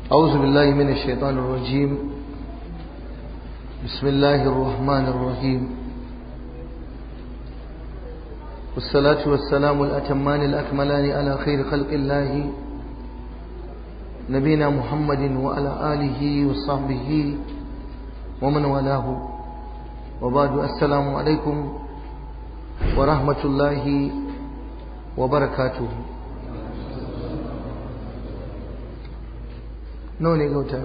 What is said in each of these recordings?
أعوذ بالله من الشيطان الرجيم. بسم الله الرحمن الرحيم، والصلاة والسلام الأتمان الأكملان على خير خلق الله نبينا محمد وعلى آله وصحبه ومن والاه، وبعد. السلام عليكم ورحمة الله وبركاته. nawa ne ga wata?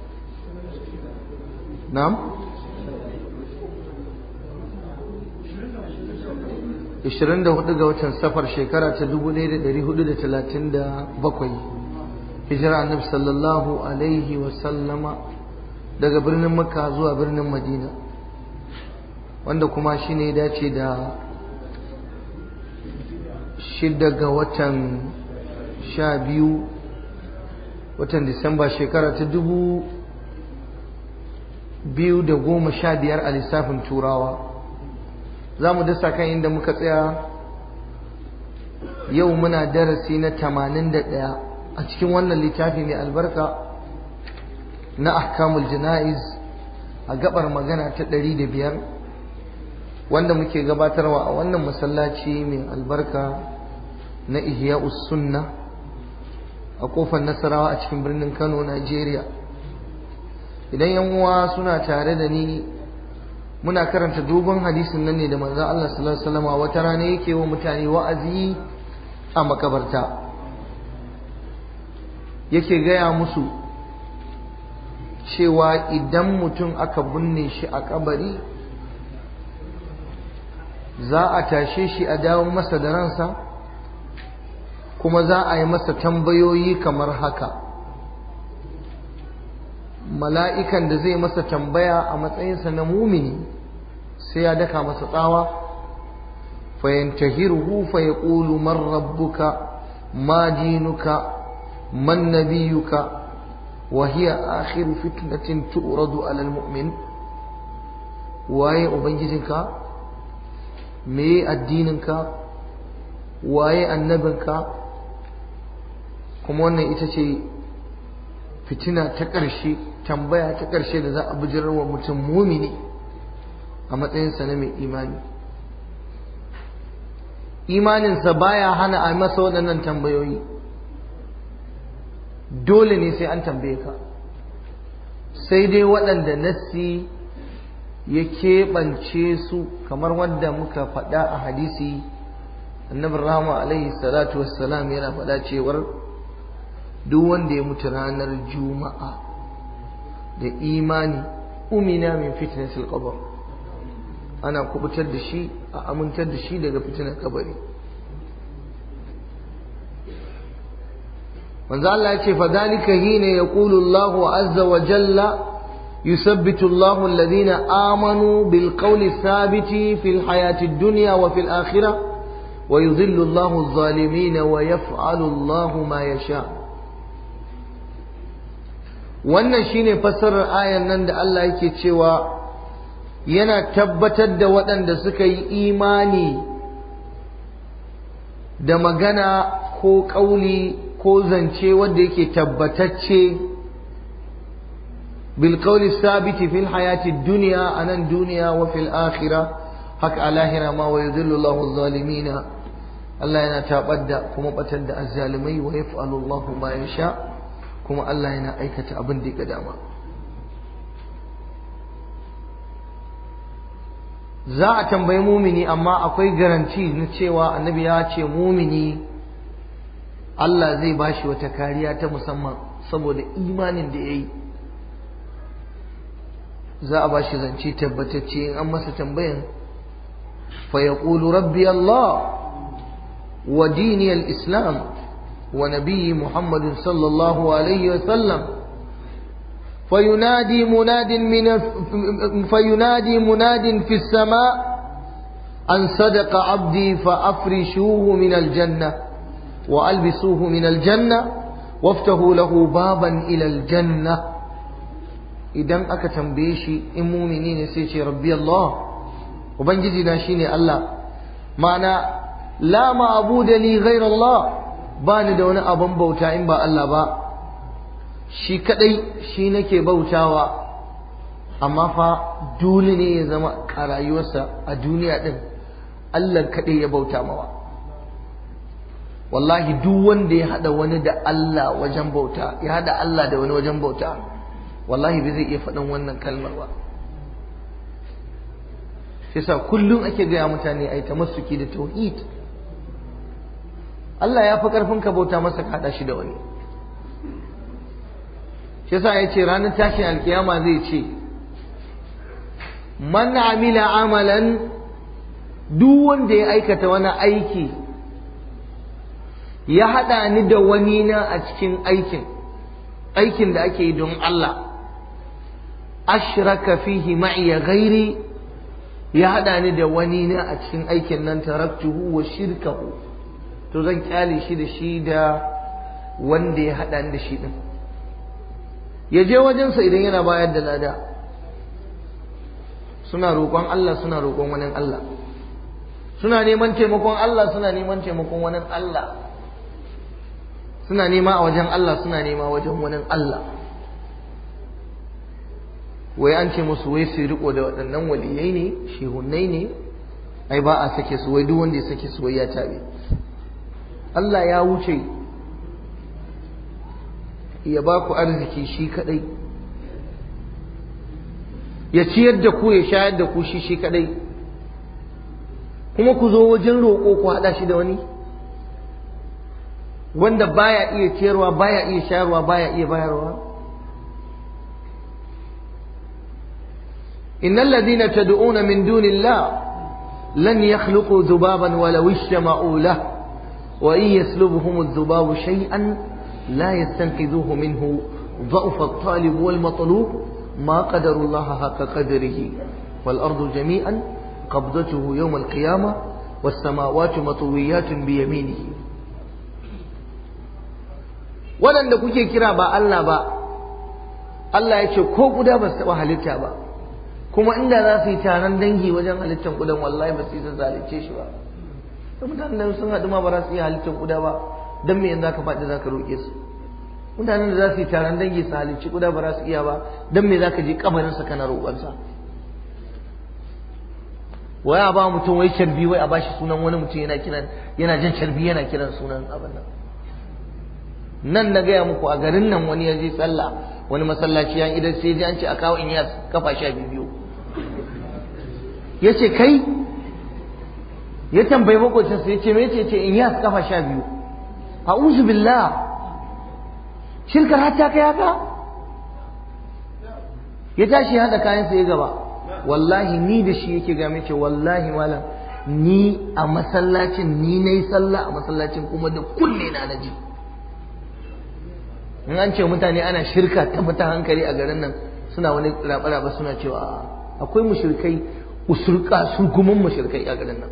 na'am 24 ga watan safar shekara ta 1437 hijira annabi sallallahu alaihi wa sallama daga birnin makka zuwa birnin madina, wanda kuma shine ya dace da 6 ga watan 12 watan Disamba shekara ta 2015 a lissafin turawa. za mu dasa kan inda muka tsaya yau. Muna darasi na 81 a cikin wannan littafi mai albarka na ahkamul jana'iz, a gabar magana ta 105 wanda muke gabatarwa a wannan masallaci mai albarka na Ihya'us Sunnah a kofar Nasarawa a cikin birnin Kano, Najeriya. Idan yan uwa suna tare da ni, muna karanta dogon hadisin nan ne da manzon Allah sallallahu alaihi wasallam wata rana yake wa mutane wa'azi a makabarta. Yake gaya musu cewa idan mutum aka binne shi a kabari, za a tashe shi a dawo masa da ransa, kuma za a yi masa tambayoyi kamar haka. Mala'ikan da zai masa tambaya a matsayinsa na mumini sai ya daka masa tsawa, fayantahiruhu fayaqulu man rabbuka ma dinuka man nabiyuka wa hiya akhiru fitnatin tu'radu 'ala al-mu'min. waye ubangijinka, me addininka, waye annabinka? kuma wannan ita ce fitina ta ƙarshe, tambaya ta ƙarshe da za a bijirar wa mutum mumini a matsayinsa na mai imani. Imaninsa baya hana a masa waɗannan tambayoyi, dole ne sai an tambaye ka, sai dai waɗanda nassi ya keɓance su, kamar wanda muka faɗa a hadisi. Annabi rahama alaihi salatu wassalam yana faɗa cewar duk wanda ya mutu ranar juma'a da imani, umina min fitnatil qabr, ana kubutar da shi, a amintar da shi daga fitnar kabari. manzo Allah ya ce fa dalika hina yaqulu Allahu azza wa jalla yusabbitu Allahu alladhina amanu bil qawli thabiti fil hayati ad-dunya wa fil akhirah wa yudhillu Allahu adh-dhalimin wa yaf'alu Allahu ma yasha. Wannan shine fassarar ayan nan da Allah yake cewa yana tabbatar da waɗanda suka yi imani da magana ko ƙauli ko zance wanda yake tabbatacce, bil qawli sabiti fil hayati dunya, anan duniya, wa fil akhirah, haka a lahira ma, wa yudhillu Allahu adh-dhalimina, Allah yana tabar da kuma batar da azzalimai, wa yaf'alu Allahu ma yasha, kuma Allah yana aikata abin da ya dama. Za a tambayi mumini, amma akwai garanti na cewa annabi ya ce mumini Allah zai bashi wata kariya ta musamman saboda imanin da ya yi. Za a bashi zance tabbatacce in an masa tambayan, fa yaqulu rabbi Allah wa dini al-islam ونبي محمد صلى الله عليه وسلم فينادي مناد في السماء أن صدق عبدي فأفرشوه من الجنة وألبسوه من الجنة وافتحوا له بابا إلى الجنة. إذن أكا تنبيشي إمومنين سيشي ربي الله وبنجدنا شيني الله، معنى لا معبود لي غير الله، bani da wani abin bauta in ba Allah ba. shi kadai shi nake bautawa, amma fa dole ne ya zama a rayuwarsa a duniya din Allah kadai ya bauta mawa. Wallahi duk wanda ya hada wani da Allah wajen bauta, ya hada Allah da wani wajen bauta, wallahi bai zai iya faɗin wannan kalmar ba. Shi yasa kullum ake gaya mutane ai tamassuki da tauhid. Allah ya fi karfin ka bauta masa ka hada shi da wani. Shi yasa yace ranar tashin alkiyama zai ce man amila amalan, duk wanda ya aikata wani aiki ya hada ni da wani na a cikin aikin da ake yi don Allah, ashraka fihi ma'i ghairi, ya hada ni da wani na a cikin aikin nan, taraktuhu wa shirkahu, to zan kyale shi da shi da wanda ya hada ni da shi din. Ya je wajensa idan yana bayar da lada, suna roƙon Allah, suna roƙon wani Allah, suna neman taimakon Allah, suna neman taimakon wani Allah, suna nema a wajen Allah, suna nema wajen wani Allah. Wai an ce musu wai su riko da waɗannan waliyai ne, shehunnai ne, ai ba a sake su, wai duk wanda ya sake su wai ya tabe. Allah ya wuce ya ba ku arziki shi kadai, ya ciyar da ku, ya shayar da ku shi kadai, kuma ku zo wajen roƙo ku haɗa shi da wani wanda baya iya ciyarwa, baya iya shayarwa, baya iya bayarwa. innal ladina tad'una min dunillah lan yakhluqu dhubaban walau ishtama'u lahu wa in yaslubuhum adh-dhubabu shay'an la yastanqidhuhu minhu ضعف الطالب والمطلوب ما قدر الله حق قدره والأرض جميعا قبضته يوم القيامة والسماوات مطويات بيمينه. waɗanda kuke kira ba Allah ba, Allah ya ce ko guda ba su taɓa halitta ba, kuma inda za su yi taron dangi wajen halittar kudan wallahi ba su yi zalunce shi ba. da mutanen da sun haɗu ma ba za su iya halittar kuda ba, don me yanzu ka faɗi za ka roƙe su? mutanen da za su yi taron dangi su halicci kuda ba za su iya ba, don me za ka je kabarinsa kana roƙonsa? wai a ba mutum wai carbi, wai a ba shi sunan wani mutum yana jan carbi yana kiran sunan abin nan. Na gaya muku a garin nan wani ya je sallah wani masallaci ya idan sai ji an ce a kawo Inyas kafa 12. ya ce kai, ya tambayi makocinsa ya ce me ce Inyas kafa 12. a'udhu billah, shirkar hatta kai haka? ya tashi ya haɗa kayansa ya gaba. wallahi ni da shi yake game ce wallahi malam, ni a masallacin ni nayi sallah a masallacin kuma da kunne na naji. in an ce mutane ana shirka ta fita hankali a garin nan, suna wani raba suna cewa akwai mushrikai usurka su gumin mushrikai a garin nan.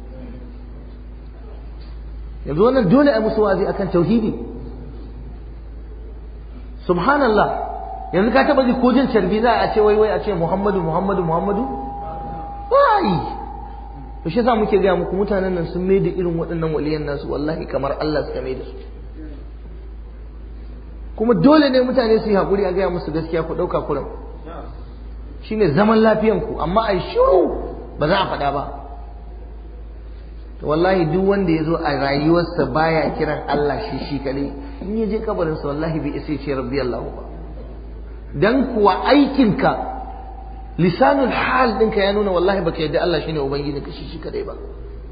yanzu wannan dole a musu wazi akan tauhidi. subhanallah, yanzu ka taba ji ko jin carbi za a ce wai a ce Muhammadu wai to shi yasa muke ga muku mutanen nan sun mai da irin waɗannan waliyan nasu wallahi kamar Allah suka mai da su. kuma dole ne mutane su yi haƙuri a gaya musu gaskiya, ku ɗauka kuran shine zaman lafiyanku, amma ai shiru ba za a faɗa ba. to wallahi duk wanda ya zo a rayuwarsa baya kiran Allah shi kadai, in ya je kabarinsa wallahi bai isa ce rabbi Allah ba. dan kuwa aikinka, lisanul hal ɗinka ya nuna wallahi baka yadda Allah shine ubangiji ka shi kadai ba.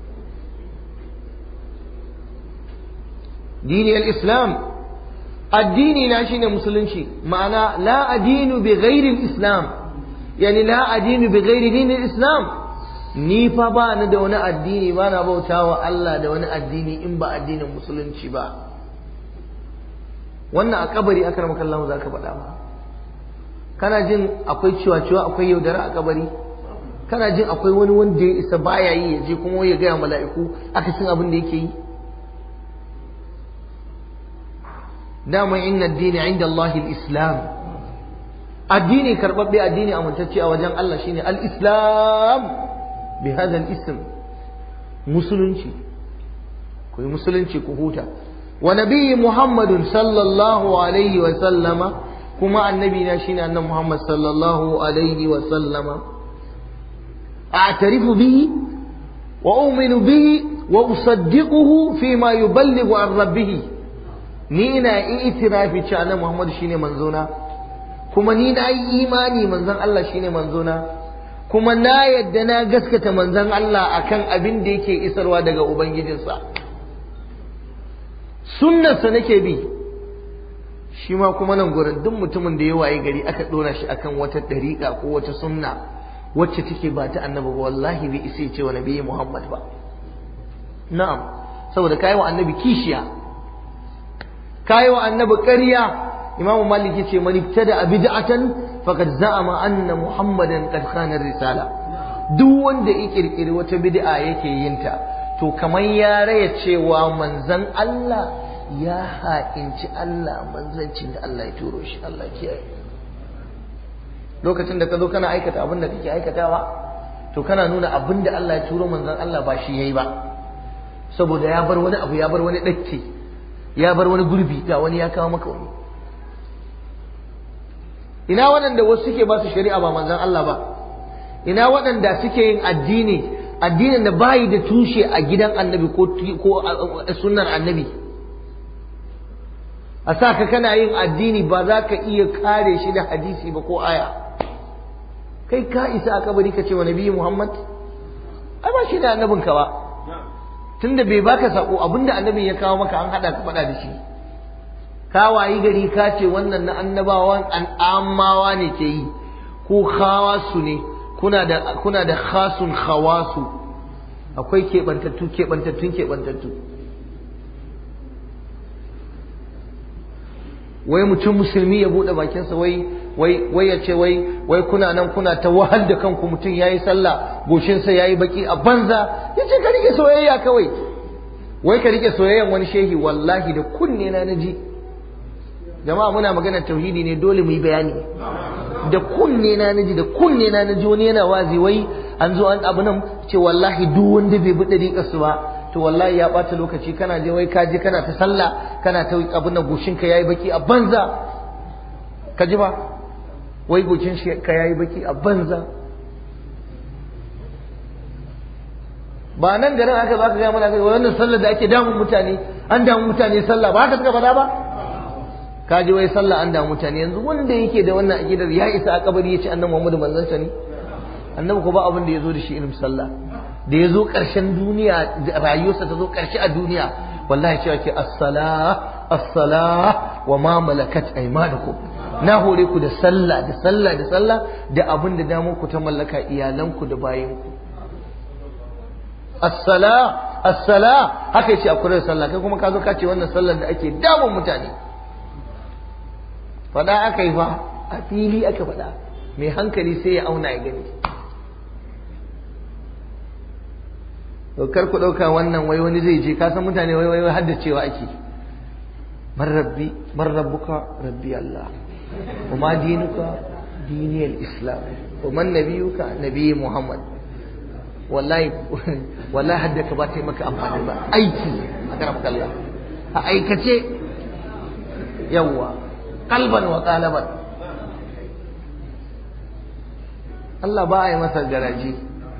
dini al-islam, addini na shine musulunci, ma'ana la adinu bi ghairi al-islam, yani la adinu bi ghairi dini al-islam. ni fa ba ni da wani addini, ba na bautawa Allah da wani addini in ba addinin musulunci ba. wannan a kabari akramaka Allah zaka faɗa ba? kana jin akwai ciwa akwai yaudara a kabari? kana jin akwai wani wanda ya isa baya yi ya je kuma ya gaya mala'iku aka cin abin da yake yi? dama inna ad-dini 'inda Allah al-islam, addini karbabbe, addini amintacce a wajen Allah shine al-islam bi hadha al-ism, musulunci. ku yi musulunci ku huta. wa nabiyyi Muhammadun sallallahu alaihi wa sallama, kuma annabi na shine annabi Muhammad sallallahu alaihi wa sallama. a'tarifu bihi wa u'minu bihi wa usaddiquhu fima yuballighu an rabbih. Ni ina itirafi cewa annabi Muhammad shine manzona, kuma ni na yi imani manzon Allah shine manzona, kuma na yadda na gaskata manzon Allah akan abin da yake isarwa daga ubangijinsa. Sunnarsa nake bi. Shi ma kuma nan gurin duk mutumin da ya waye gari aka dora shi akan wata dariƙa ko wata sunna wacce take ba ta annabi ba, wallahi bai isa ce wa nabi Muhammad ba. Na'am, saboda kai wa annabi kishiya, kai wa annabi ƙarya. Imam Malik yace man ibtada bid'atan faqad za'ama anna Muhammadan qad khana risala. Duk wanda ya kirkiri wata bid'a yake yin ta, to kamar ya raya cewa manzon Allah ya ha'inci Allah manzancin da Allah ya turo shi. Allah kiyaye. Lokacin da ka zo kana aikata abin da kake aikatawa, to kana nuna abin da Allah ya turo manzon Allah ba shi yayi ba, saboda ya bar wani abu, ya bar wani dakke, ya bar wani gurbi, ga wani ya kawo maka wani. Ina waɗanda wasu suke ba su shari'a ba manzon Allah ba? Ina waɗanda suke yin addinin da bayi da tushe a gidan annabi ko sunnar annabi? A sa ka kana yin addini ba za ka iya kare shi da hadisi ba ko aya. Kai ka isa a kabari ka ce wa nabi Muhammad? Ai ba shi da annabinka ba. Tunda bai baka sako, abinda annabin ya kawo maka an hada ka faɗa da shi. Ka wayi gari ka ce wannan na annabawan amawa ne ke yi, ko khawasu ne, kuna da khasun khawasu, akwai keɓantattu. Wai mutum musulmi ya buɗe bakinsa wai ya ce wai kuna nan kuna ta wahal da kanku, mutum yayi sallah goshinsa yayi baki a banza, yace ka rike soyayya kawai. Wai ka rike soyayyan wani shehi, wallahi da kunne na naji. Jama'a muna maganar tauhidi ne, dole mu yi bayani. Da kunne na naji wani yana wazi, wai an zo an abu nan ce wallahi duk wanda bai bi dariƙar su ba, to wallahi ya bata lokaci. Kana je wai ka je kana ta sallah, kana ta abun nan goshinka yayi baki a banza. Ka ji ba? Wai goshin ka yayi baki a banza. Ba nan garin aka baka ga mana wannan sallar da ake damun mutane, an damu mutane sallah, ba haka suka faɗa ba? Ka ji wai sallah an damu mutane. Yanzu wanda yake da wannan aqidar ya isa a kabari ya ce annabi Muhammadu manzon sa ne? Annabi ko ba abin da yazo da shi irin sallah. Da yazo karshen duniya, rayuwarsa ta zo karshe a duniya, wallahi cewa ke as-salah wa ma malakat aymanukum. Na hore ku da sallah da abin da damar ku ta mallaka, iyalanku da bayanku. As-salah haka yace a kula da sallah, kai kuma ka zo ka ce wannan sallar da ake damun mutane. Fada aka yi fa, a fili aka faɗa, mai hankali sai ya auna ya gani. Kar ku ɗauka wannan wai wani zai je, kasan mutane wai haddacewa ake. Man rabbuka rabbi Allah, wa ma dinuka diniyal islam, wa man nabiyuka nabi Muhammad. Wallahi haddaka ba ta yi maka amfani ba, aiki a karamka Allah, a aikace yawwa, kalban wa qalaban. Allah ba a yi masa garaji.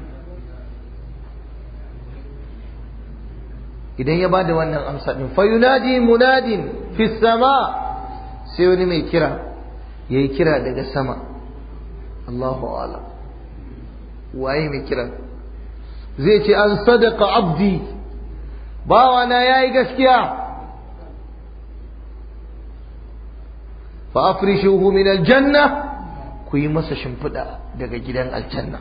Idan ya bada wannan amsa din, fa yunadi munadin fi sama, sai wani mai kira yayi kira daga sama. Allahu a'lam, waye mai kira? Zai ce an sadaqa abdi, bawana yayi gaskiya. Fa afrishuhu min aljanna, ku yi masa shimfiɗa daga gidan aljanna.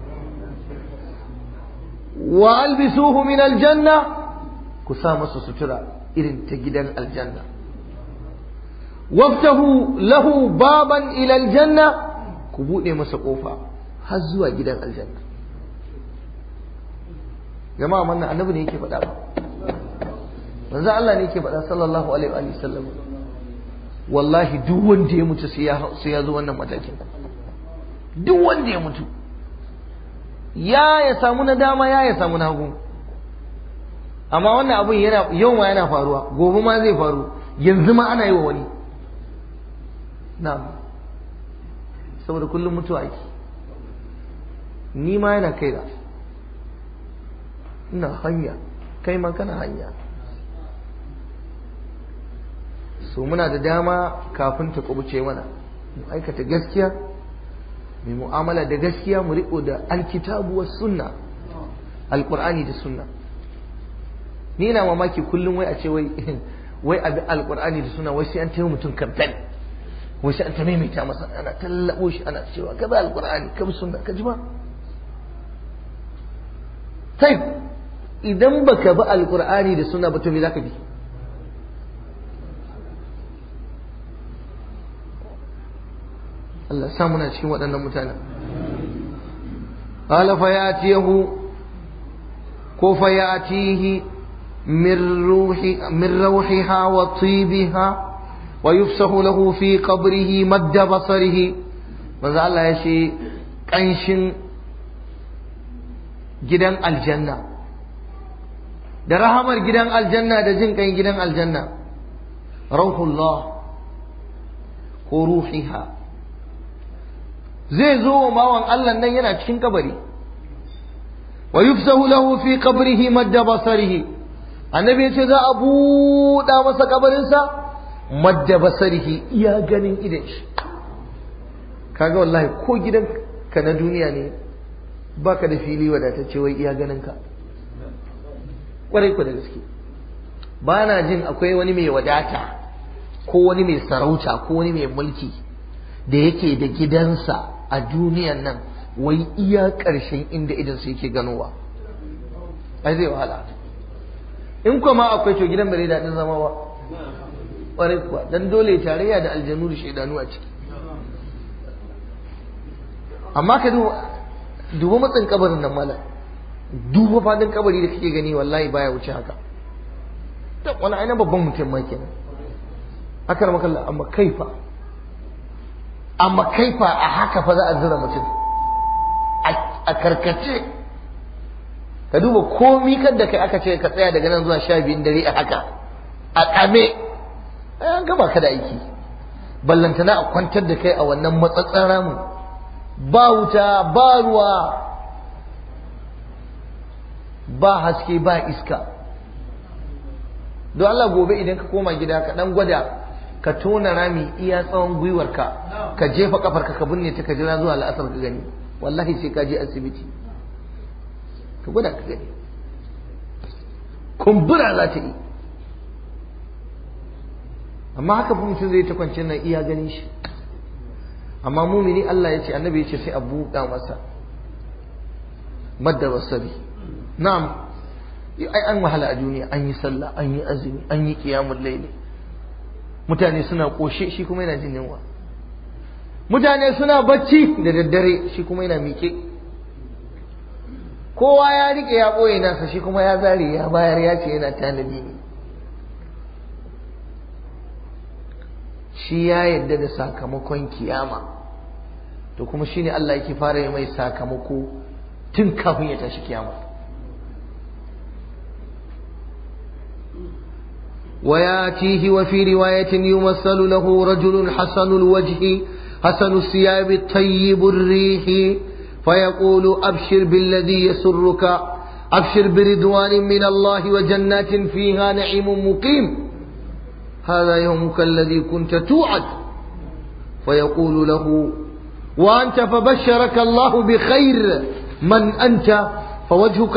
Wa albisuhu min aljanna, ku sa masa sutura irin ta gidan aljanna. Waftahu lahu baban ila aljanna, ku buɗe masa ƙofa har zuwa gidan aljanna. Jama'a wannan annabi ne yake faɗa ba, manzo Allah ne yake faɗa sallallahu alaihi wa sallam. Wallahi duk wanda ya mutu sai ya zo wannan matakin. Duk wanda ya mutu ya samu na dama, ya samu na hagu. amma wannan abun yau ma yana faruwa, gobe ma zai faru, yanzu ma ana yi wa wani. Na'am, saboda kullum mutuwa ake. Ni ma yana kai da ina hanya, kai ma kana hanya. So muna da dama kafin ta kubuce mana, mu aikata gaskiya, mu mu'amala da gaskiya, mu riko da alkitabu was sunna, alqur'ani da sunna. Ni ina mamaki kullum wai a ce wai abi alqur'ani da sunna wai sai an tayi mutum kamfen, wai sai an ta maimaita masa, ana tallabo shi ana cewa ka bi alqur'ani ka bi sunna, ka ji ba. Sai idan baka bi alqur'ani da sunna ba to me zaka bi? Allah sa muna cikin waɗannan mutanen. Qala fayatihi ko fayatihi min ruhiha wa tibiha wa yufsahu lahu fi qabrihi madda basarihi. Manzo Allah ya ce kanshin gidan aljanna da rahamar gidan aljanna da jin kan gidan aljanna, rauhullah ko ruhiha, zai zo wa bawan Allah nan yana cikin kabari. Wa yufsahu lahu fi qabrihi madda basarihi, annabi yace za a buɗa masa kabarinsa madda basarihi, iya ganin idan shi. Kaga wallahi ko gidan ka na duniya ne baka da fili wadatacce wai iya ganin ka, kwarai ku da gaske. Ba na jin akwai wani mai wadata ko wani mai sarauta ko wani mai mulki da yake da gidansa a duniyan nan wai iya ƙarshen inda idansu yake ganowa. Ai zai wahala. In kuma akwai to gidan bare daɗin zama ba, ƙwarai kuwa, dan dole tarayya da aljanu da shaidanu a ciki. Amma ka duba matsin kabarin nan malam, duba fadin kabari da kake gani wallahi baya wuce haka. Wani ainihin babban mutum ma kenan. Akar makalla, amma kaifa a haka fa za a zira mutum a karkace. Ka duba komi kadda kai aka ce ka tsaya daga nan zuwa 12 dare a haka a kame, an gama ka da aiki. Ballantana a kwantar da kai a wannan matsatsen ramu, ba wuta ba ruwa ba haske ba iska. Don Allah gobe idan ka koma gida ka dan gwada ka tona rami iya tsawon gwiwarka, ka jefa kafarka ka binne ta, ka jira zuwa la'asar ka gani, wallahi sai ka je asibiti. Ka gwada ka gani, kumbura za ta yi. Amma haka fa mutum zai ta kwanciyar nan iya ganin shi. Amma mumini Allah ya ce, annabi ya ce sai a buɗa masa madda basari. Na'am, ai an wahala a duniya, an yi sallah, an yi azumi, an yi qiyamul layli, mutane suna koshe shi kuma yana jin yunwa, mutane suna bacci da daddare shi kuma yana miƙe, kowa ya rike ya ɓoye nasa shi kuma ya zare ya bayar, ya ce yana tanadi ne. Shi ya yarda da sakamakon kiyama, to kuma shine Allah yake fara yi mai sakamako tun kafin ya tashi kiyama. وياتيه وفي رواية يمثل له رجل حسن الوجه حسن الثياب طيب الريح فيقول أبشر بالذي يسرك، أبشر برضوان من الله وجنات فيها نعيم مقيم، هذا يومك الذي كنت توعد. فيقول له وأنت فبشرك الله بخير، من أنت؟ فوجهك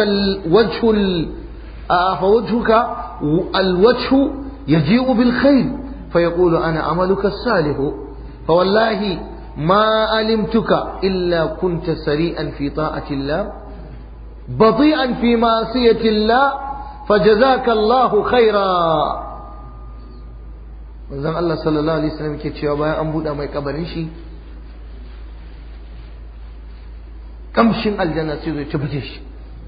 الوجه يجيء بالخير، فيقول أنا عملك الصالح، فوالله ما علمتك إلا كنت سريعا في طاعة الله بطيئا في معصية الله فجزاك الله خيرا. manzon Allah sallallahu alaihi wasallam yake cewa bayan an buɗe mai kabarin shi, kamshin aljanna sai zai tabbata shi,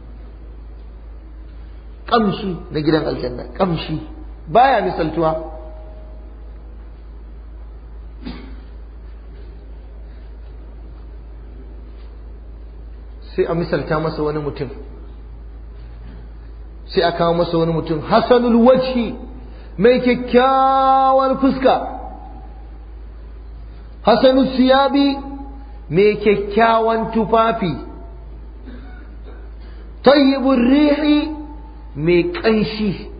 kamshi na gidan aljanna, kamshi baya misaltuwa. sai a misalta masa wani mutum sai a kawo masa wani mutum hasanul wajhi mai kyakkyawar fuska, hasanul siyabi mai kyakkyawan tufafi, tayyibur rihi mai ƙanshi.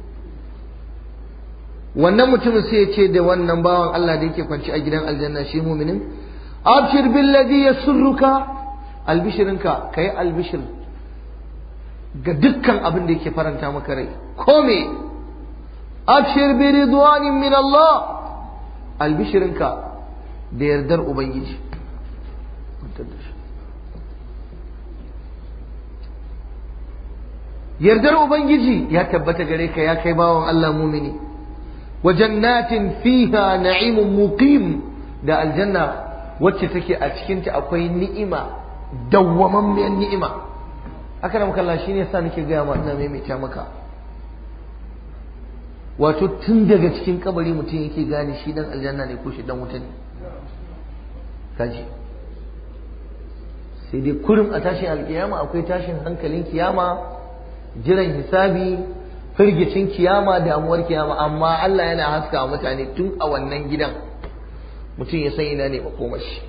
wannan mutumin sai ya ce da wannan bawan Allah da yake kwanci a gidan aljanna shi muminin, abshir billadhi yasurruka, albishirinka kai albishir ga dukkan abin da yake faranta maka rai, ko me, abshir bi ridwanin min Allah, albishirinka da yardar ubangiji. yardar ubangiji ya tabbata gare ka ya kai bawan Allah mumini, wa jannatin fiha na'imun muqim, da aljanna wacce take a cikin ta akwai ni'ima, dawwamammiyar ni'ima. haka da muka Allah shine yasa nake ga ma ina maimaita maka, wato tun daga cikin kabari mutum yake gane shi dan aljanna ne ko shi dan wuta ne. kaji sai dai kurum a tashin alkiyama akwai tashin hankalin kiyama, jiran hisabi, firgicin kiyama, damuwar kiyama, amma Allah yana haska wa mutane tun a wannan gidan mutum ya san ina ne makomashi.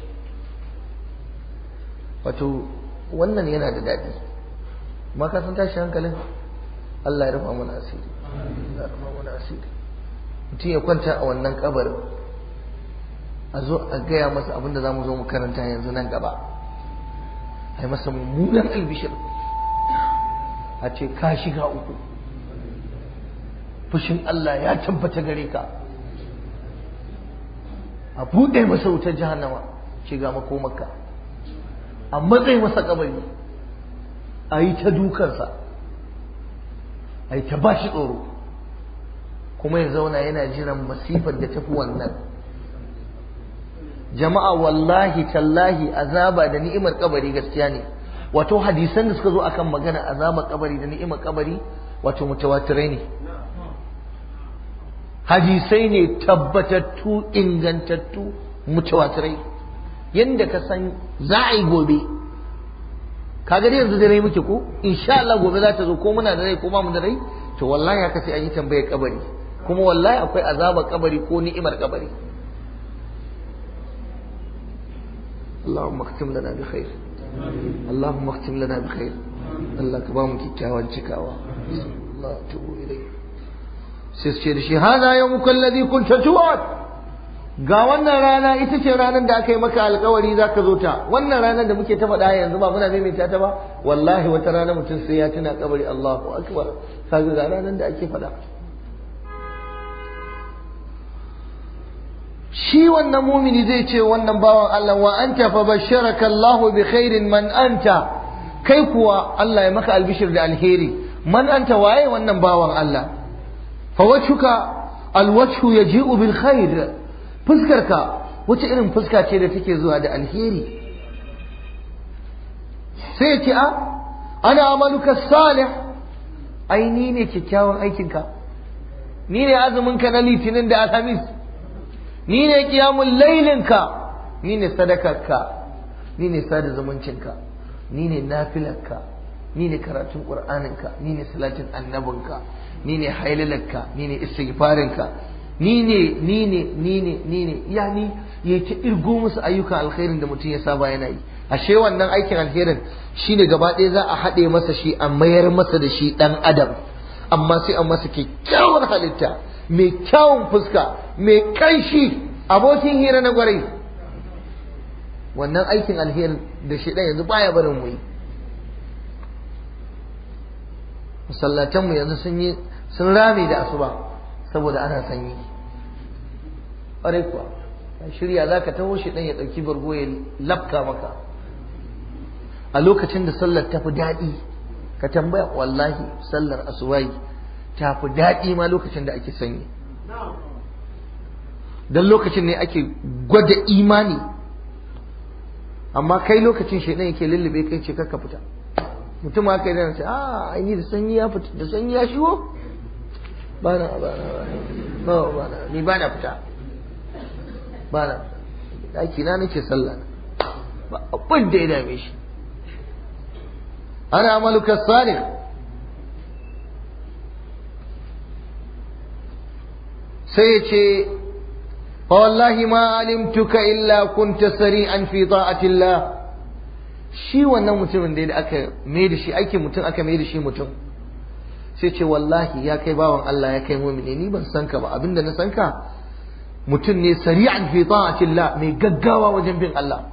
wato wannan yana da daɗi, ma ka san tashin hankalin Allah ya rufa mana asiri, ya rufa mana asiri. mutum ya kwanta a wannan kabarin, a zo a gaya masa abin da za mu zo mu karanta yanzu nan gaba, a yi masa mummunan albishir, a ce ka shiga uku, fushin Allah ya tabbata gare ka, a buɗe masa wutar jahannama, shiga makomarka, a matsayi masa kabari, a yi ta dukansa, a yi ta bashi tsoro, kuma ya zauna yana jiran masifar da tafi wannan. jama'a wallahi tallahi azaba da ni'imar kabari gaskiya ne. wato hadisan da suka zo akan magana azabar kabari da ni'imar kabari wato mutawatirai ne, hadisai ne tabbatattu ingantattu mutawatirai, yanda ka san za a yi gobe. kaga dai yanzu da rai muke ko insha Allah gobe za ta zo, ko muna da rai ko ba mu da rai, to wallahi haka sai an yi tambayar kabari, kuma wallahi akwai azabar kabari ko ni'imar kabari. اللهم اختم لنا بخير، اللهم اختم لنا بخير. الله كبارك كيكاوان cikawa. الله توب إليه. sai da shi hada yawmuka alladhi kunta tu'ad, ga wannan rana ita ce ranar da aka yi maka alkawari zaka zo ta. wannan ranar da muke ta faɗa yanzu ba muna maimaita ta ba, wallahi wata rana mutum sai ya tuna kabari. Allahu akbar, kaga ga ranar da ake faɗa. shi wannan mumini zai ce wannan bawan Allah, wa anta fa basharaka Allahu bi khairin, man anta, kai kuwa Allah ya maka albishir da alheri. man anta, waye wannan bawan Allah? fa wajhuka alwajhu yaji'u bil khair, fuskarka wace irin fuska ce da take zuwa da alheri? sai ya ce ana amaluka salih, ai ni ne kyakkyawan aikinka, ni ne azuminka na litinin da alhamis, ni ne qiyamul lailinka, ni ne sadakarka, ni ne sada zumuncinka, ni ne nafilarka, ni ne karatun qur'aninka, ni ne salatin annabinka, ni ne hailalarka, ni ne istighfarinka, ni ne yani yayi ta irgo musu ayyukan alkhairin da mutum ya saba yana yi. ashe wannan aikin alherin shine gaba ɗaya za a haɗe masa shi, a mayar masa da shi ɗan adam, amma sai an masa kyakkyawar halitta, mai kyawun fuska, mai kanshi, abokin hira na gwarai. wannan aikin alherin da shi ɗan yanzu baya barin mu yi. masallatanmu yanzu sun rame da asuba saboda ana sanyi. ƙwarai kuwa shirya za ka taho shi ɗan ya ɗauki bargo ya lafka maka. a lokacin da sallar ta fi daɗi, ka tambaya, wallahi sallar asubahi ta fi daɗi ma lokacin da ake sanyi, don lokacin ne ake gwada imani. amma kai lokacin shaidan yake lullube kai ce karka fita. mutum haka yana ce ai da sanyi ya fita, da sanyi ya shigo bana ni bana fita, bana daki na nake sallah, ba abin da ya dame shi. ana amaluka salih, sai ya ce fa wallahi ma alimtuka illa kunta sari'an fi ta'atillah. Shi wannan mutumin da aka mai da shi aikin mutum, aka mai da shi mutum, sai ce wallahi ya kai bawan Allah, ya kai mu'mini, ni ban san ka ba, abinda na san ka mutum ne sari'an fi ta'atillah, mai gaggawa wajen bin Allah.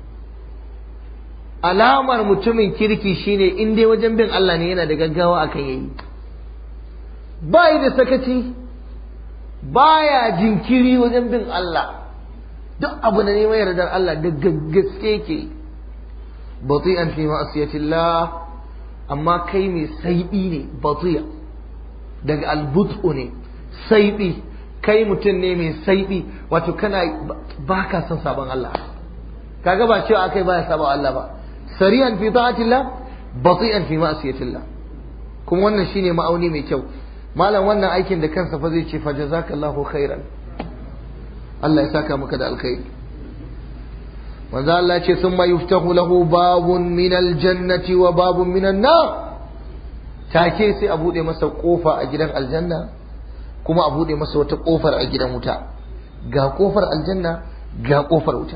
Alamar mutumin kirki shine in dai wajen bin Allah ne yana da gaggawa akan yayi, bai da sakaci, baya jinkiri wajen bin Allah, duk abu da neman yardar Allah da gaske ke. Bati'an fi ma'asiyatillah, amma kai mai saibi ne. Bati'a daga albut'u ne, saibi, kai mutum ne mai saibi, wato kana baka son sabon Allah. Kaga ba cewa akai baya sabon Allah ba. Sari'an fi ta'atillah, bati'an fi ma'asiyatillah. Kuma wannan shine ma'auni mai kyau. Malam wannan aikin da kansa fa zai ce fa jazakallahu khairan, Allah ya saka maka da alkhairi. Manzo Allah ya ce summa yuftahu lahu babun min aljannati wa babun min an-nar. Take sai a bude masa kofa a gidan aljanna, kuma a bude masa wata kofar a gidan wuta. Ga kofar aljanna, ga kofar wuta.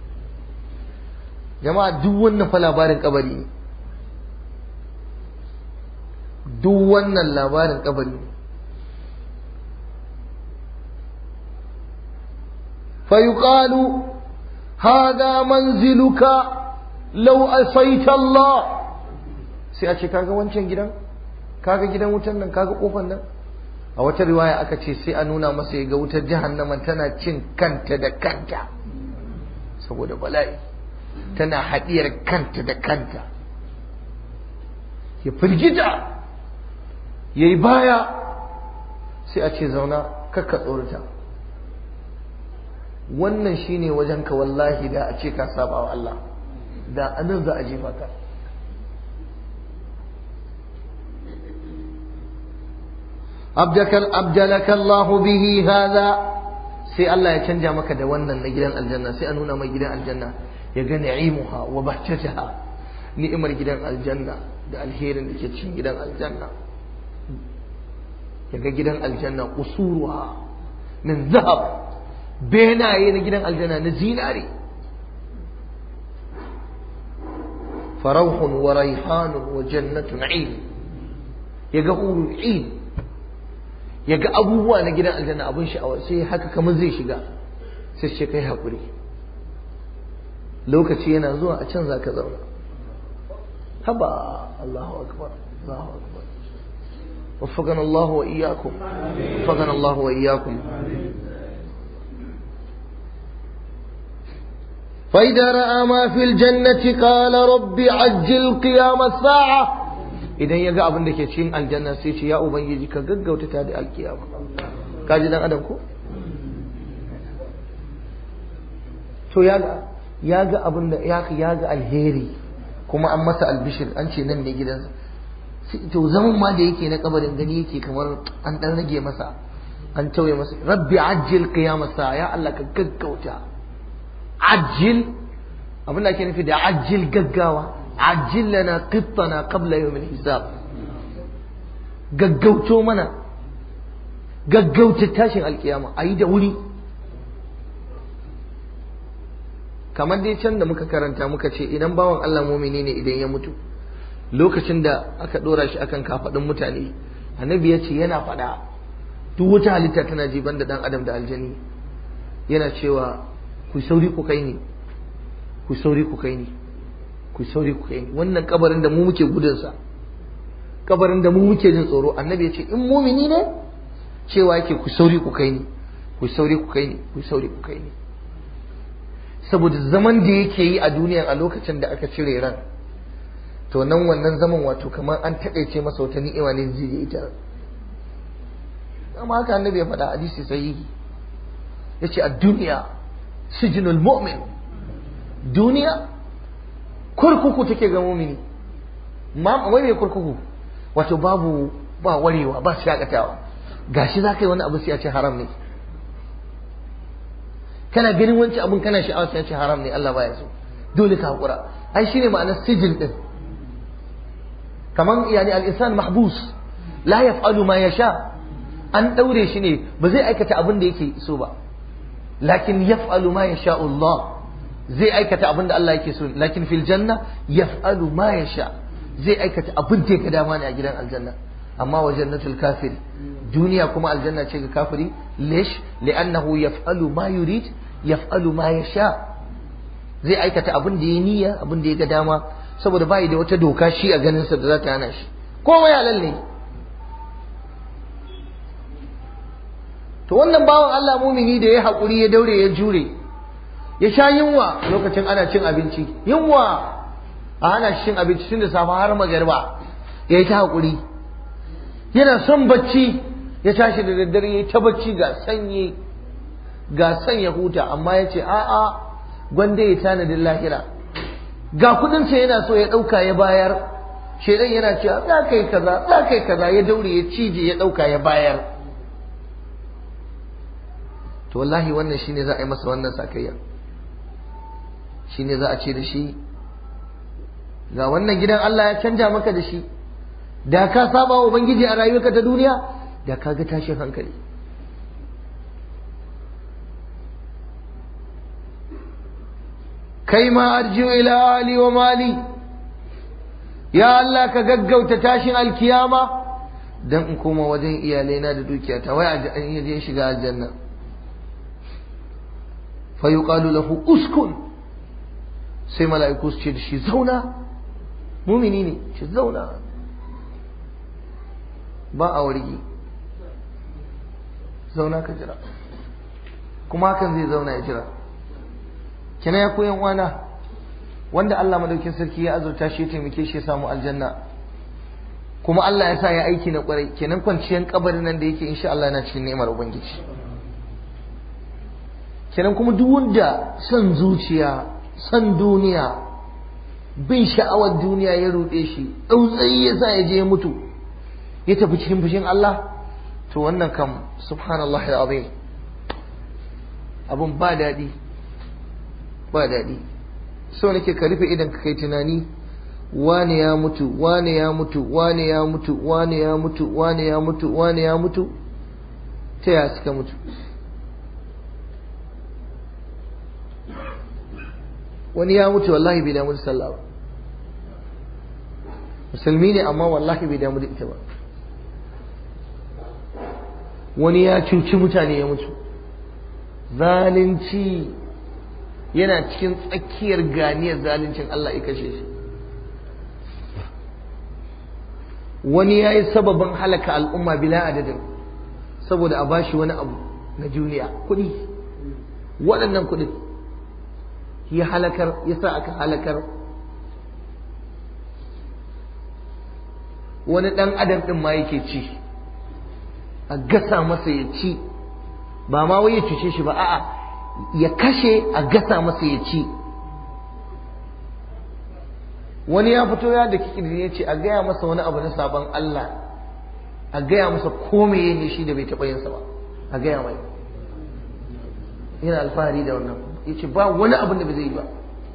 Jama'a duk wannan fa labarin kabari ne. Duk wannan labarin kabari ne. Fayuqalu hada manziluka law asaita Allah. Sai a ce kaga wancan gidan, kaga gidan wutan nan, kaga kofar nan. A wata riwaya aka ce sai a nuna masa ya ga wutar jahannama tana cin kanta da kanta saboda bala'i, tana hadiyar kanta da kanta. Ya firgita, yayi baya, sai a ce zauna, kakka tsorata. Wannan shine wajenka wallahi, da a ce ka saba wa Allah, da anan za a jefa ka. abdalaka Allah bihi hada, sai Allah ya canja maka da wannan na gidan aljanna. Sai a nuna mai gidan aljanna, ya ga na'imuha wa bahjataha, ni'imar gidan aljanna da alherin da ke cikin gidan aljanna. Ya ga gidan aljanna usuruha min zahab, benaye na gidan aljanna na zinare. farauhun wa raihanun wa jannatu na'im. Ya ga hurul 'ain, ya ga abubuwa na gidan aljanna abin sha'awa, sai haka kamar zai shiga, sai ce kai hakuri, lokaci yana zuwa a can zaka zauna. haba, Allahu akbar, Allahu akbar. وفقنا الله وإياكم، وفقنا الله وإياكم. فإذا رأى ما في الجنة قال رب عجل قيام الساعة. idan ya ga abin da ke cikin aljanna sai ce ya ubangiji ka gaggauta ta da alkiyama. Kaji dan adam ko? To ya ga abin da ya ga alheri, kuma an masa albishir, an ce nan ne gidansa. To zaman ma da yake na kabarin gani yake kamar an dan rage masa, an tauye masa. Rabbi ajjil qiyamas sa'a, ya Allah ka gaggauta. Ajjil, abin da ake nufi da ajjil gaggawa. Ajjil lana qittana qabla yawm al-hisab. Gaggauto mana, gaggauta tashin alkiyama, ayi da wuri. Kamar dai can da muka karanta muka ce idan bawan Allah mumini ne idan ya mutu, lokacin da aka dora shi akan kafadin mutane, annabi ya ce yana fada, duk wata halitta tana ji banda dan adam da aljani, yana cewa ku sauri ku kai ni, ku sauri ku kai ni, ku sauri ku kai ni. Wannan kabarin da mu muke gudun sa, kabarin da mu muke jin tsoro, annabi ya ce in mumini ne cewa yake ku sauri ku kai ni, ku sauri ku kai ni, ku sauri ku kai ni. Saboda zaman da yake yi a duniya a lokacin da aka cire ran, to nan wannan zaman wato kamar an taƙaice masa wata ni'ima ne zai yi ita. Amma haka annabi ya faɗa hadisi sahihi, yace ad-dunya sijnul mu'min. Duniya kurkuku take ga mu'mini. Wai me kurkuku? Wato babu, ba warewa, ba shakatawa. Gashi zaka yi wani abu sai a ce haram ne. Kana ganin wancan abun kana sha'awa sai a ce haram ne, Allah baya so. Dole ka hakura. Ai shine ma'anar sijin din. Kaman yani al-insan mahbus la yaf'alu ma yasha. an daure shi ne ba zai aikata abin da yake so ba, lakin yaf'alu ma yasha Allah, zai aikata abin da Allah yake so. Lakin fil janna yaf'alu ma yasha, zai aikata abin da yake dama ne a gidan aljanna. amma wa jannatul kafir, duniya kuma aljanna ce ga kafiri. lish li'annahu yaf'alu ma yurid, yaf'alu ma yasha, zai aikata abin da ya niyya, abin da ya ga dama, saboda bai da wata doka shi a ganin sa da za ta hana shi, komai halal ne. to wannan bawan Allah mumini da ya haƙuri ya daure ya jure, ya sha yunwa lokacin ana cin abinci, yunwa a hana shi cin abinci tun da safe har magariba, ya yi ta haƙuri. Yana son bacci, ya tashi da daddare ya yi ta bacci ga sanyi, ga sanya huta, amma ya ce a'a gwanda ya tanadin lahira. Ga kudinsa yana so ya ɗauka ya bayar, shaidan yana cewa za ka yi kaza, za ka yi kaza, ya daure ya cije ya ɗauka ya bayar. To wallahi wannan shine za a yi masa wannan sakayya, shine za a ce da shi ga wannan gidan Allah ya canja maka da shi, da ka saba wa ubangiji a rayuwarka ta duniya da ka ga tashin hankali. kai ma arji'u ila ali wa mali, ya Allah ka gaggauta tashin alkiyama dan in koma wajen iyalaina da dukiyata, wai an yaje shiga aljanna. fa yuqalu lahu uskun, sai mala'iku su ce da shi zauna, mumini ne ce zauna, ba a wargi, zauna ka jira, kuma hakan zai zauna ya jira. kina ya koyan wana wanda Allah madaukin sarki ya azurta shi ya taimake shi ya samu aljanna, kuma Allah ya sa ya aiki na kwarai, kenan kwanciyan kabarin nan da yake insha Allah yana cikin ni'imar ubangiji. kenan kuma duk wanda son zuciya, son duniya, bin sha'awar duniya ya ruɗe shi, tsautsayi ya sa ya je ya mutu ya tafi cikin fushin Allah, to wannan kam subhanallah alazim, abun ba daɗi, ba daɗi. so nake ka rufe idan ka kai tunani, wane ya mutu, wane ya mutu, wane ya mutu, wane ya mutu, wane ya mutu, wane ya mutu, ta ya suka mutu? wani ya mutu wallahi bai damu da sallah ba, musulmi ne amma wallahi bai damu da ita ba. wani ya cuci mutane ya mutu, zalunci, yana cikin tsakiyar ganiyar zaluncin Allah ya kashe shi. wani ya yi sababin halaka al'umma bila adadin saboda a bashi wani abu na duniya, kuɗi, waɗannan kuɗi ya halakar, ya sa aka halakar. wani ɗan adam ɗin ma yake ci, a gasa masa ya ci, ba ma wai ya cuce shi ba, a'a ya kashe a gasa masa ya ci. wani ya fito ya da kikiri ya ce a gaya masa wani abu na sabon Allah, a gaya masa ko meye ne shi da bai taɓa yinsa ba, a gaya mai. yana alfahari da wannan, ya ce ba wani abin da ba zai yi ba.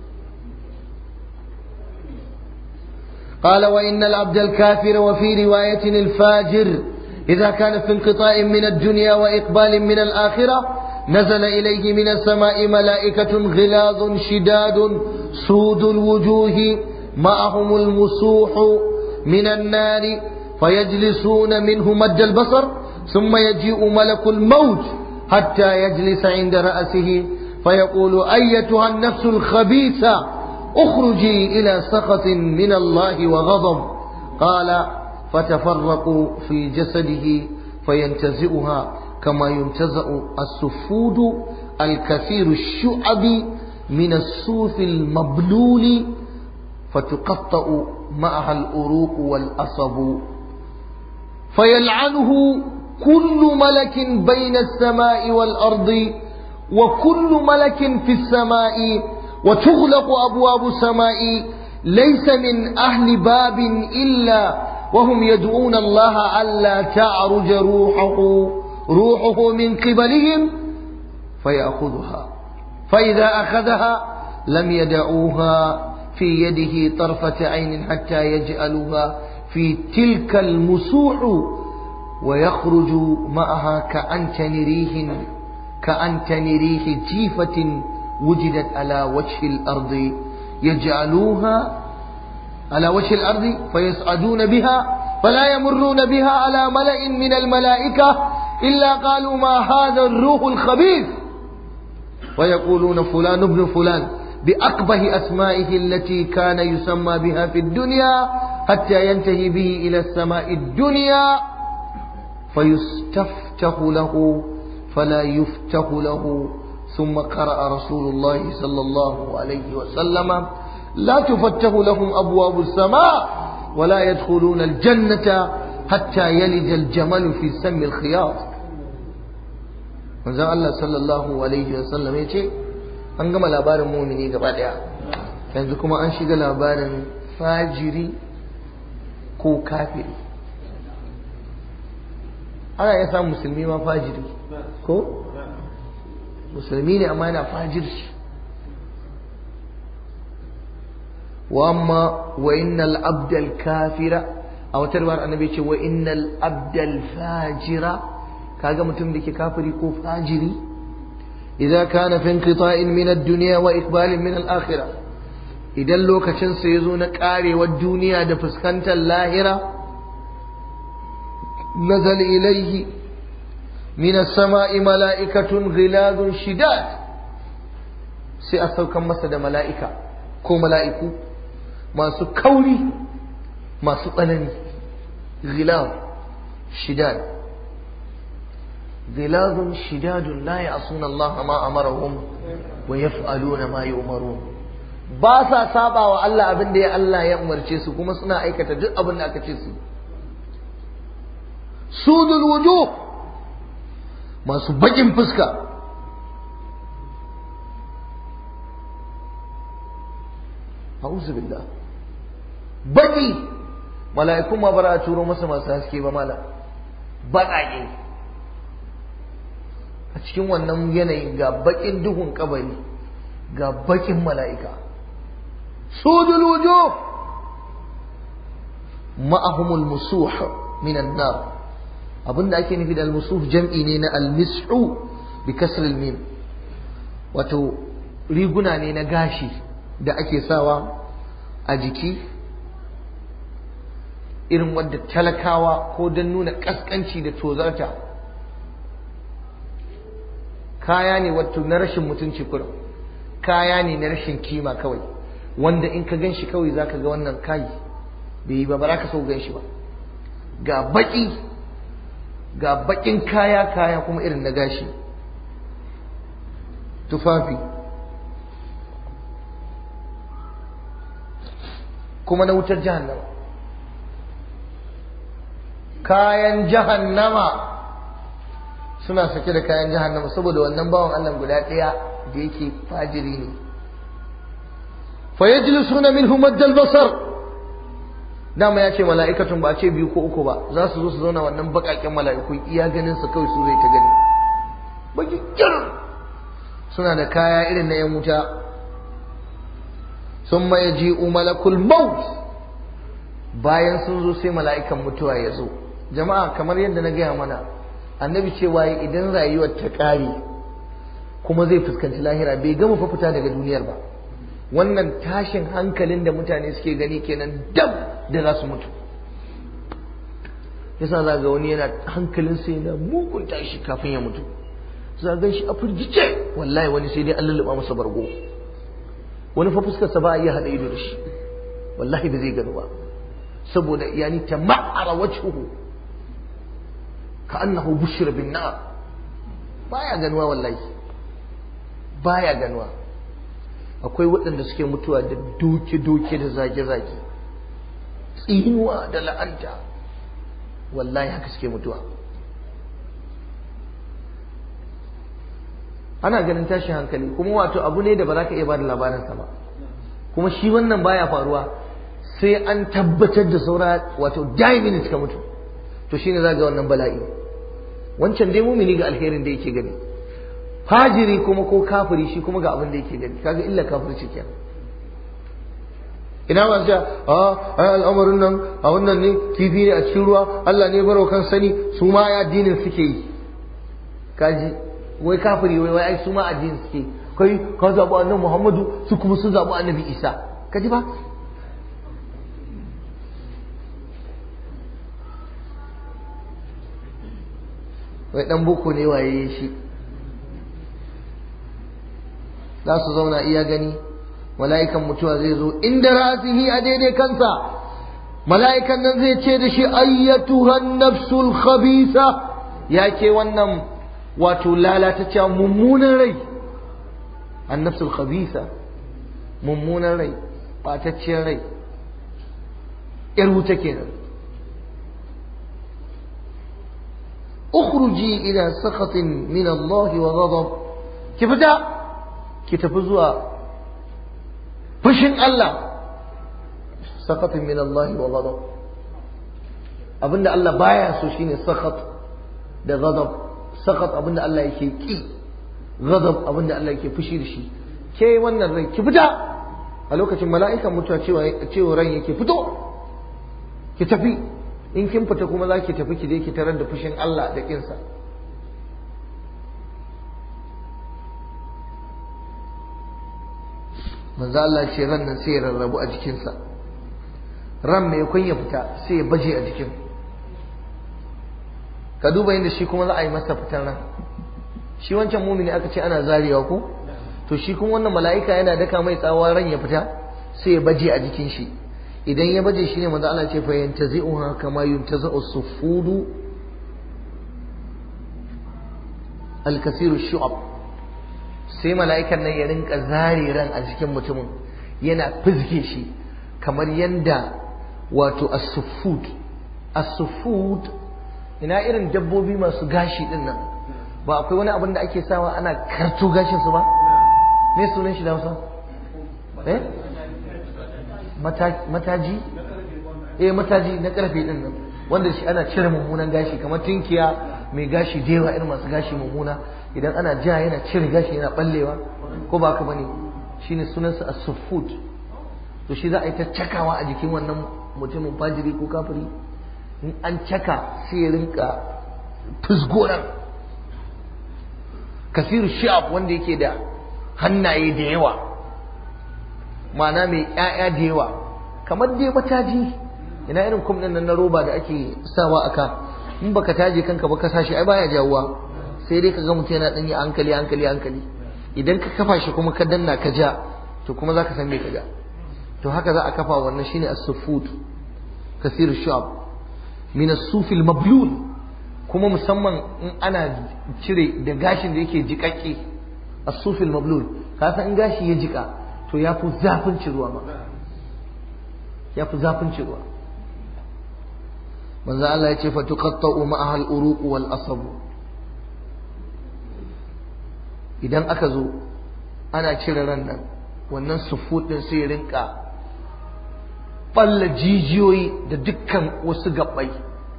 قال وإن العبد الكافر وفي رواية الفاجر إذا كان في انقطاع من الدنيا وإقبال من الآخرة نزل إليه من السماء ملائكة غلاظ شداد سود الوجوه معهم المسوح من النار فيجلسون منه مد البصر ثم يجيء ملك الموت حتى يجلس عند رأسه فيقول أيتها النفس الخبيثة اخرجي إلى سخط من الله وغضب. قال فتفرقوا في جسده فينتزئها كما ينتزأ السفود الكثير الشعب من الصوف المبلول فتقطأ معها الأروق والأصب فيلعنه كل ملك بين السماء والأرض وكل ملك في السماء وتغلق أبواب السماء ليس من أهل باب إلا وهم يدعون الله ألا تعرج روحه من قبلهم فيأخذها، فإذا أخذها لم يدعوها في يده طرفة عين حتى يجعلوها في تلك المسوح ويخرج معها كأنتن ريح جيفة وجدت على وجه الأرض يجعلوها على وجه الأرض فيصعدون بها فلا يمرون بها على ملأ من الملائكة إلا قالوا ما هذا الروح الخبيث ويقولون فلان ابن فلان بأقبح أسمائه التي كان يسمى بها في الدنيا حتى ينتهي به إلى السماء الدنيا فيستفتح له فلا يفتح له. ثم قرأ رسول الله صلى الله عليه وسلم لا تفتح لهم أبواب السماء ولا يدخلون الجنة حتى يلج الجمل في سم الخياط. manzon Allah sallallahu alaihi wasallam ya ce an gama labarin mumini gaba daya, yanzu kuma an shiga labarin fajiri ko kafiri. ana iya samun musulmi ma fajiri, ko musulmi ne amma yana fajirci. wa amma wa innal abdal kafira, a wata riwayar annabi ce wa innal abdal fajira, kaga mutum da ke kafiri ko fajiri, idan kana fi inqita'in min ad-dunya wa iqbalin min al-akhirah, idan lokacin sa yazo na karewar duniya da fuskantar lahira, nazal ilayhi min as-sama'i mala'ikatun ghiladun shidad, sai a saukan masa da mala'ika ko mala'iku masu kauri masu tsanani. ghilad shidad, غلاظ شداد لا يعصون الله ما أمرهم ويفعلون ما يؤمرون. ba sa saba wa Allah abin da Allah ya umarce su kuma suna aikata duk abin da aka ce su. sudul wujuh, masu bakin fuska. a'udhu billah. baki, mala'ikun ma bara a turo masa masu haske ba mala, baƙaƙe. a cikin wannan yanayin ga bakin duhun kabari ga bakin mala'ika. sudul wujuh ma'ahumul musuh minan nar. abinda ake nufi da al-musuh jam'i ne na al-mis'u bi kasr al-mim, wato riguna ne na gashi da ake sawa a jiki irin wanda talakawa ko don nuna kaskanci da tozarta, kaya ne wato na rashin mutunci kurum, kaya ne na rashin kima kawai, wanda in ka ganshi kawai zaka ga wannan kai bai yi ba, ba za ka so ganshi ba. ga baki, ga bakin kaya kuma irin na gashi, tufafi kuma na wutar jahannama, kayan jahannama suna sake da kayan jahannama saboda wannan bawan Allah guda ɗaya da yake fajiri ne. fa yajlisuna minhum maddal basar, dama ya ce mala'ikatun ba a ce biyu ko uku ba, za su zo su zauna wannan bakaken mala'iku iya ganin su kawai su zai ta gani baki kir, suna da kaya irin na yan wuta. summa yaji'u malakul maut, bayan sun zo sai mala'ikan mutuwa ya zo. jama'a kamar yadda na gaya mana, annabi cewa idan rayuwar ta ƙare kuma zai fuskanci lahira, bai gama fa fita daga duniyar ba. wannan tashin hankalin da mutane suke gani kenan dab da za su mutu. yasa za ga wani yana hankalin sai yana mugun tashi kafin ya mutu, za ga shi a firgice, wallahi wani sai dai an lulluɓa masa bargo, wani fa fuskarsa ba a iya haɗa ido da shi, wallahi ba zai gano ba, saboda yani tama'ara wajhuhu ka'annahu bushira bin nar, baya ganuwa, wallahi baya ganuwa. akwai waɗanda suke mutuwa da doke-doke da zage-zage, tsinuwa da la'anta, wallahi haka suke mutuwa. ana ganin tashin hankali kuma wato abu ne da ba za ka iya ba da labarinsa ba, kuma shi wannan baya faruwa sai an tabbatar da saura wato 10 minutes ka mutu, to shine za ga wannan bala'i. wancan dai mumini ga alherin da yake gani, fajiri kuma ko kafiri shi kuma ga abin da yake gani, kaga illa kafirci kenan. ina ba su ai al'amarin nan a wannan ne kifi ne a cikin ruwa Allah ne baro kan sani su ma ai addinin suke yi kaji wai kafiri wai ai su ma addinin suke kai ka zabi annabi Muhammadu su kuma su zabi annabi Isa kaji ba wai dan boko ne waye shi za su zauna iya gani mala'ikan mutuwa zai zo inda rasihi a daidai kansa mala'ikan nan zai ce da shi ayyatuhan nafsul khabisa ya ke wannan wato lalatacciya mummunan rai an nafsul khabisa mummunan rai batacciyar rai yar wuta kenan ukhruji ila sakhatin min Allah wa ghadab ki fita ki tafi zuwa fushin Allah sakhatin min Allah wa ghadab abinda Allah baya so shine sakhat da ghadab sakhat abinda Allah yake ki ghadab abinda Allah yake fushi da shi ke wannan rai ki fita a lokacin mala'ikan mutuwa cewa ran yake fito ki tafi in kin fita kuma za ki tafi ki je ki tarar da fushin Allah da kinsa manzo Allah ce ran nan sai ya rarrabu a jikinsa ran mai kun ya fita sai ya baje a jikin ka duba yadda shi kuma za a yi masa fitan ran shi wancan mumini aka ce ana zarewa ko to shi kuma wannan mala'ika yana daka mai tsawa ran ya fita sai ya baje a jikin shi idan ya baje shi ne manzo Allah ce fa yantazi'uha kama yuntaza'u as-sufudu al-kasiru shu'ab sai mala'ikan nan ya rinka zare ran a jikin mutumin yana fizge shi kamar yanda wato as-sufud ina irin dabbobi masu gashi din nan ba akwai wani abin da ake sawa ana karto gashin su ba me sunan shi da Hausa mataji mataji na karfe din nan wanda shi ana cire mummunan gashi kamar tinkiya mai gashi da yawa irin masu gashi mummuna idan ana ja yana cire gashi yana ballewa ko ba ka bane shine sunansa as-sufud to shi za a yi ta cakawa a jikin wannan mutumin fajiri ko kafiri in an caka sai ya rinka fusgoran kasiru shab wanda yake da hannaye da yawa ma'ana mai ƴaƴa da yawa kamar dai mataji ina irin kum din nan na roba da ake sawa aka in baka taje kanka ba ka sashi ai baya jawuwa sai dai kaga mutum yana dan yi hankali idan ka kafa shi kuma ka danna ka ja to kuma zaka san me ka ja to haka za a kafa wannan shine as-sufud kasir shab min as-sufil mablul kuma musamman in ana cire da gashin da yake jikakke as-sufil mablul ka san in gashi ya jika to yafi zafin ciruwa ma yafi zafin ciruwa manzo Allah ya ce fa tuqatta'u ma'aha al-uruq wal asab idan aka zo ana cire ran nan wannan sufud din sai ya rinka balla jijiyoyi da dukkan wasu gabbai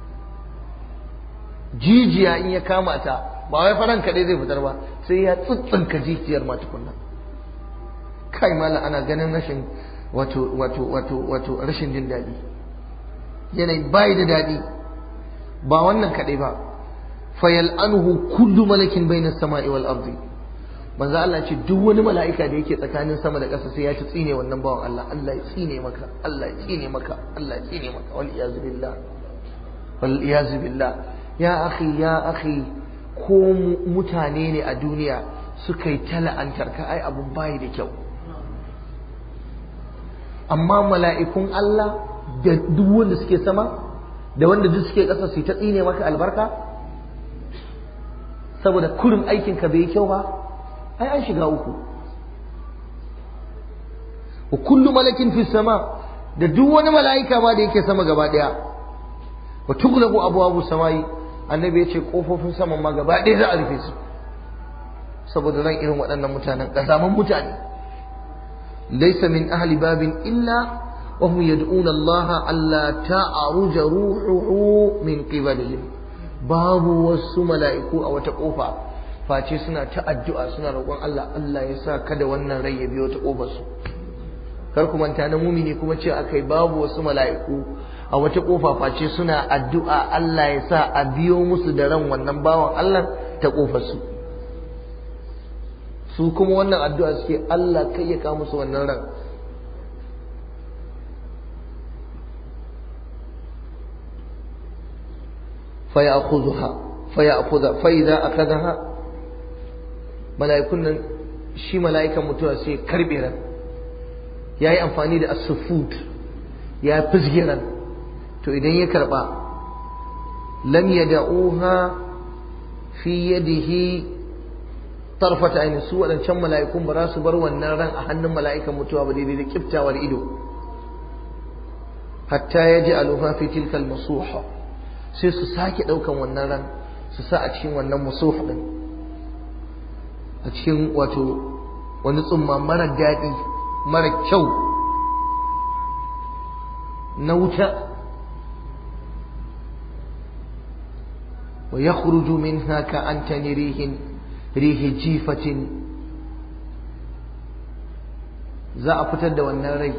jijiya in ya kama ta ba wai faran kadai zai fitar ba sai ya tsitsinka jijiyar ma tukunna kai mallan ana ganin rashin wato rashin jin daɗi yanayi bai da daɗi ba wannan kadai ba fayal anhu kullu malakin bainas sama'i wal ardi manzo Allah ce duk wani mala'ika da yake tsakanin sama da ƙasa sai ya ci tsine wannan bawan Allah Allah ya tsine maka Allah ya tsine maka Allah ya tsine maka wal iyazu billah ya akhi ko mutane ne a duniya suka yi tala'antar ka ai abun bayi da kyau amma mala'ikun Allah da duk wanda suke sama da wanda duk suke ƙasa su ta tsine maka albarka saboda kurin aikin ka bai yi kyau ba ai an shiga uku wa kullu malakin fi sama da duk wani mala'ika ma da yake sama gaba daya wa tughlaqu abwabu samai annabi yace kofofin saman ma gaba daya za a rufe su saboda ran irin waɗannan mutanen kasaman mutane laysa min ahli babin illa wa hum yad'una Allah alla ta'aruja ruhuhu min qibalihim babu wasu mala'iku a wata kofa face suna ta addu'a suna roƙon Allah Allah ya sa kada wannan rai ya biyo ta ƙofar su kar ku manta na mumini kuma ce akai babu wasu mala'iku a wata kofa face suna addu'a Allah ya sa a biyo musu da ran wannan bawan Allah ta kofar su kuma wannan addu'a suke Allah kai ya kawo musu wannan ran. فإذا أخذها mala'ikun nan shi mala'ikan mutuwa sai karbe ran yayi amfani da as-sufut ya fizge ran to idan ya karba lam yad'uha fi yadihi tarfata ayn su wadancan mala'ikun ba za su bar wannan ran a hannun mala'ikan mutuwa ba daidai da kiftawar ido hatta yaj'aluha fi tilka al-masuha sai su sake daukan wannan ran su sa a cikin wannan musuh din a cikin wato wani tsumma mara daɗi mara kyau na wuta wa yakhruju minha ka'antani rihi jifatin za a fitar da wannan rai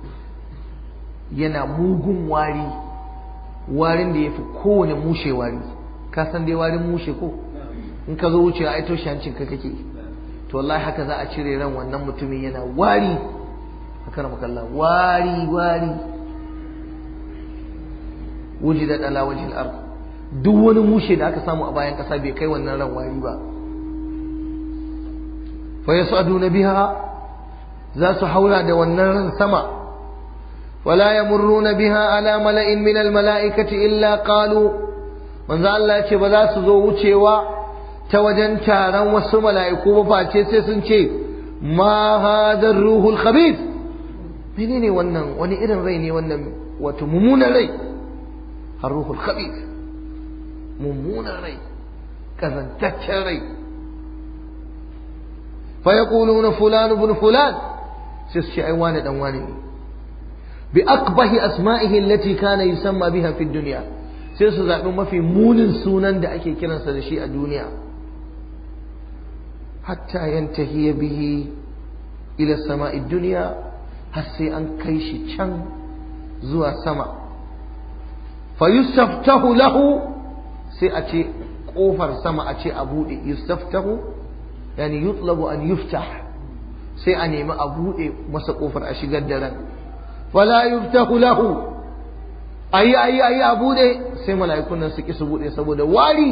yana mugun warin da ya fi kowane mushe wari ka san dai warin mushe ko in ka zo wucewa ai toshe hancinka kake to wallahi haka za a cire ran wannan mutumin yana wari haka na makalla wari wujidat ala wajhil ard duk wani mushe da aka samu a bayan kasa bai kai wannan ran wari ba fa yasaduna biha za su haura da wannan ran sama wala yamurruna biha ala mala'in min al mala'ikati illa qalu manzo Allah ya ce ba za su zo wucewa ta wajen taron wasu mala'iku ba face sai sun ce ma hadar ruhul khabith menene wannan wani irin rai ne wannan wato mummunan rai har ruhul khabith mummunan rai kazantaccen rai fa yaquluna fulan ibn fulan sai su ce ai wani dan wani ne bi aqbahi asma'ihi allati kana yusamma biha fi dunya sai su zabi mafi munin sunan da ake kiransa da shi a duniya hatta yantahi bihi ila sama'i dunya har sai an kai shi can zuwa sama fa yustaftahu lahu sai a ce kofar sama a ce a bude yustaftahu yani yutlabu an yuftah sai a nemi a bude masa kofar a shigar da ran fala yuftahu lahu ayi a bude sai mala'ikun nan su ki su bude saboda wari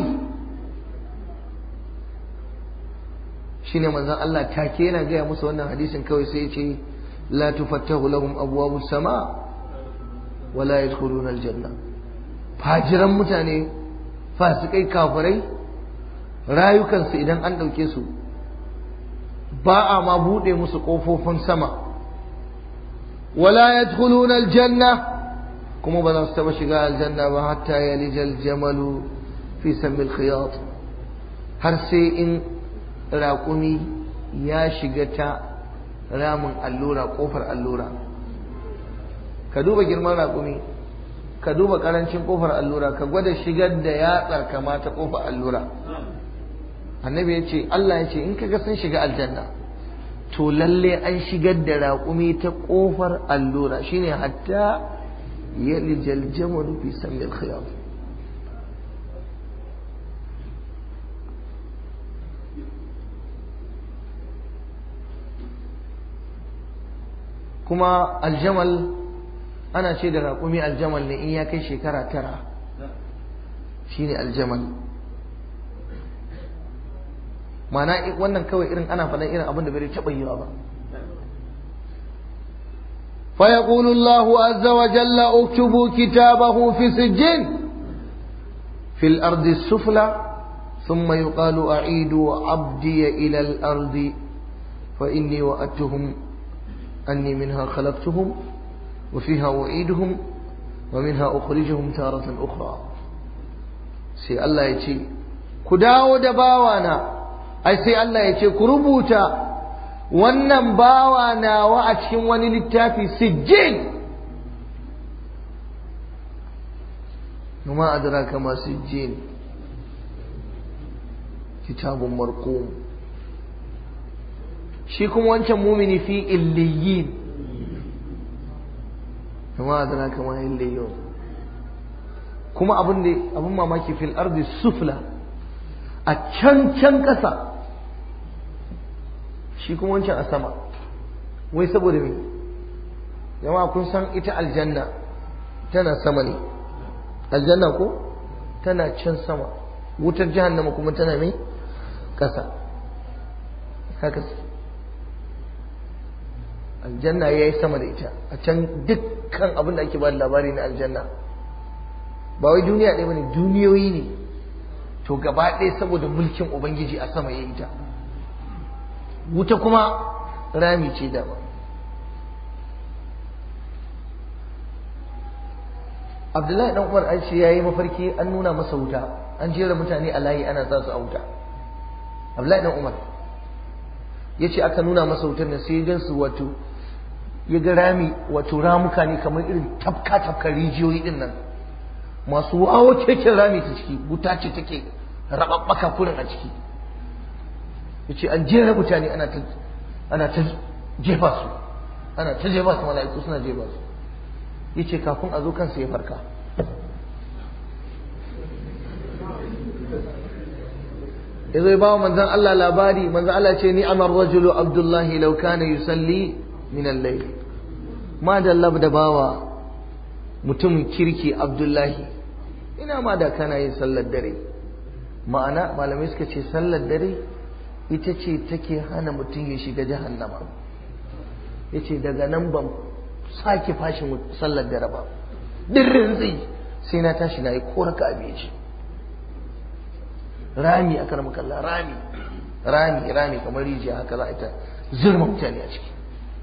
shine manzon Allah take yana gaya musu wannan hadisin kawai sai ya ce la tufattahu lahum abwabus sama wala yadkhuluna aljanna fajiran mutane fasikai kafirai rayukansu idan an dauke su ba a ma bude musu kofofin sama wala yadkhuluna aljanna kuma ba za su taba shiga aljanna ba hatta yalijal jamalu fi samil khiyat har sai in raƙumi ya shiga ta ramin allura ƙofar allura ka duba girman raƙumi ka duba ƙarancin ƙofar allura ka gwada shigar da yatsar kama ta ƙofar allura annabi ya ce Allah ya ce in kaga sun shiga aljanna to lalle an shigar da raƙumi ta ƙofar allura shine hatta yalijal jamalu fi samil khiyat kuma aljamal ana ce da raƙumi aljamal ne in ya kai shekara 9 shine aljamal mana wannan kawai irin ana faɗan irin abin da bai taɓa yiwa ba fa yaqulu Allahu azza wa jalla uktubu kitabahu fi sijjin fil ardi sufla thumma yuqalu a'idu 'abdi ila al ardi fa inni wa'adtuhum أني منها خلقتهم وفيها أعيدهم ومنها أخرجهم تارة أخرى سي الله يتي كداو دباوانا أي سي الله يتي كربوتا wannan bawa nawa a cikin wani littafi sijjin kuma adraka ma sijjin kitabun marqum shi kuma wancan mumini fi illiyin kuma adraka ma illiyon. Kuma abin mamaki fil ardi sufla, a can ƙasa, shi kuma wancan a sama. Wai saboda me? Jama'a kun san ita aljanna tana sama ne, aljanna ko tana can sama, wutar jahannama kuma tana mai ƙasa. Haka aljanna ya yi sama da ita, a can dukkan abin da ake ba da labari na aljanna ba wai duniya ɗaya bane, duniyoyi ne. To gaba ɗaya saboda mulkin ubangiji a sama ya yi ta. Wuta kuma rami ce dama. Abdullahi dan Umar an ce yayi mafarki an nuna masa wuta, an jera mutane a layi ana sa su a wuta. Abdullahi dan Umar yace aka nuna masa wutar ne sai ya gansu wato ya ga rami, wato ramuka ne kamar irin tafka rijiyoyi din nan masu wawo keken rami ta ciki, wuta ce take rababbaka kurin a ciki. Yace an jera mutane ana ta jefa su, mala'iku suna jefa su. Yace kafin a zo kansa ya farka. Yazo ya bawa manzon Allah labari, manzon Allah ce ni amar rajulu Abdullahi law kana yusalli min al-layl. Ma da Allah da bawa mutumin kirki Abdullahi, ina ma da kana yin sallar dare. Ma'ana malamai suka ce sallar dare ita ce take hana mutum ya shiga jahannama. Yace daga nan ban sake fashin sallar dare ba, dirrin zai sai na tashi na yi koraka abinci. Rami aka rama kalla, rami kamar rijiya haka za a ita zurma mutane a ciki.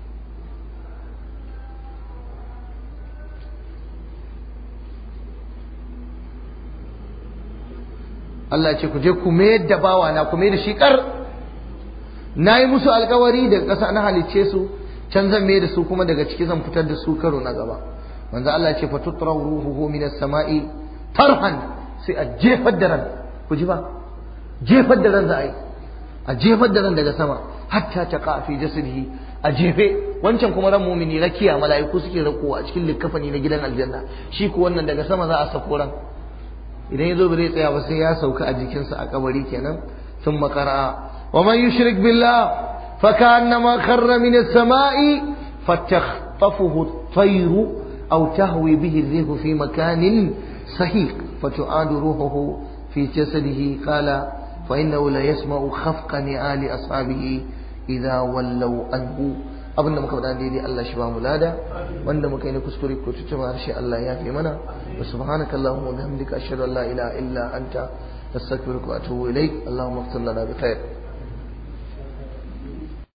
Allah ce ku je ku mayar da bawa na, ku mayar da shi kar. Na yi musu alkawari daga ƙasa na halicce su, can zan mayar da su kuma daga ciki zan fitar da su karo na gaba. Manzo Allah ce fatutra ruhuhu minas sama'i tarhan, sai a jefar da ran. Ku ji ba, jefar da ran za a yi, a jefar da ran daga sama hatta taqa fi jasadihi, a jefe. Wancan kuma ran mumini rakiya mala'iku suke rakowa a cikin likkafani na gidan aljanna, shi ko wannan daga sama za a sako ran. Idan ya zo bai tsaya ba sai ya sauka a jikinsa a kabari kenan. Sun makara wa man yushrik billah fa ka'annama kharra min as-sama'i fatakhtafuhu at-tayru aw tahwi bihi ar-rihu fi makanin sahiq fatu'adu ruhuhu fi jasadihi qala fa innahu la yasma'u khafqa ni'ali ashabihi idha wallaw anhu. Abinda muka faɗa daidai Allah shi ba mu lada, wanda muka yi na kuskure ko tutuma harshe Allah ya fi mana. Wa subhanaka Allahumma wa bihamdika ashhadu an la ilaha illa anta astaghfiruka wa atubu ilaik. Allahumma ighfir lana bi khair.